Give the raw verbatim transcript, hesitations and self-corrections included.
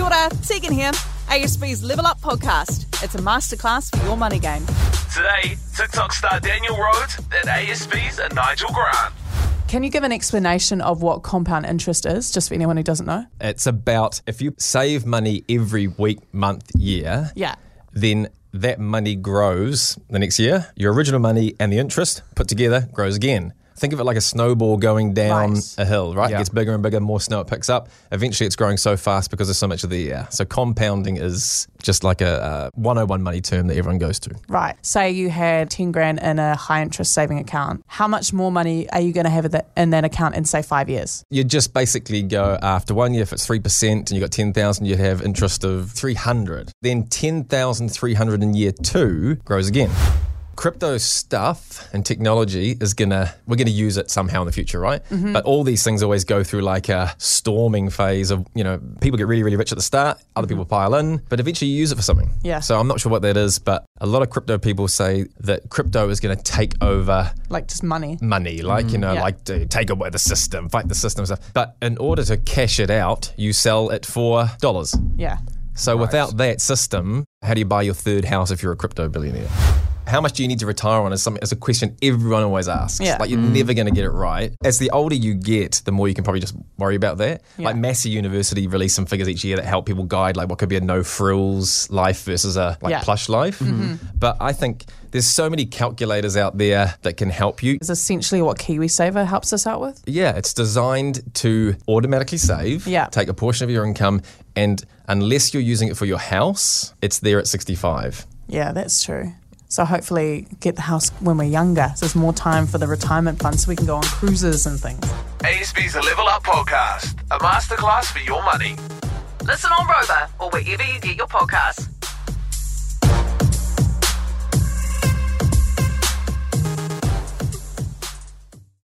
Kia ora, Tegan here. A S B's Level Up podcast. It's a masterclass for your money game. Today, TikTok star Daniel Rhodes and A S B's Nigel Grant. Can you give an explanation of what compound interest is, just for anyone who doesn't know? It's about if you save money every week, month, year, Yeah. then that money grows the next year. Your original money and the interest put together grows again. Think of it like a snowball going down Right. a hill, right? Yeah. It gets bigger and bigger, more snow it picks up. Eventually it's growing so fast because there's so much of the air. So compounding is just like a, a one oh one money term that everyone goes to. Right. Say you had ten grand in a high interest saving account. How much more money are you going to have in that- in that account in, say, five years? You just basically go after one year, if it's three percent and you got ten thousand, you'd have interest of three hundred. Then ten thousand three hundred in year two grows again. Crypto stuff and technology is gonna, we're gonna use it somehow in the future, right? Mm-hmm. But all these things always go through like a storming phase of, you know, people get really, really rich at the start, other people pile in, but eventually you use it for something. Yeah. So I'm not sure what that is, but a lot of crypto people say that crypto is gonna take over Like just money. money, like, you know, Yeah. like to take away the system, fight the system and stuff. But in order to cash it out, you sell it for dollars. Yeah. So without that system, how do you buy your third house if you're a crypto billionaire? How much do you need to retire on is, something, is a question everyone always asks. Yeah. Like you're never going to get it right. As the older you get, the more you can probably just worry about that. Yeah. Like Massey University release some figures each year that help people guide like what could be a no frills life versus a like Yeah. plush life. But I think there's so many calculators out there that can help you. Is essentially what KiwiSaver helps us out with? Yeah, it's designed to automatically save, Yeah. take a portion of your income, and unless you're using it for your house, it's there at sixty-five. Yeah, that's true. So hopefully get the house when we're younger. So there's more time for the retirement fund so we can go on cruises and things. A S B's Level Up podcast, a masterclass for your money. Listen on Rover or wherever you get your podcasts.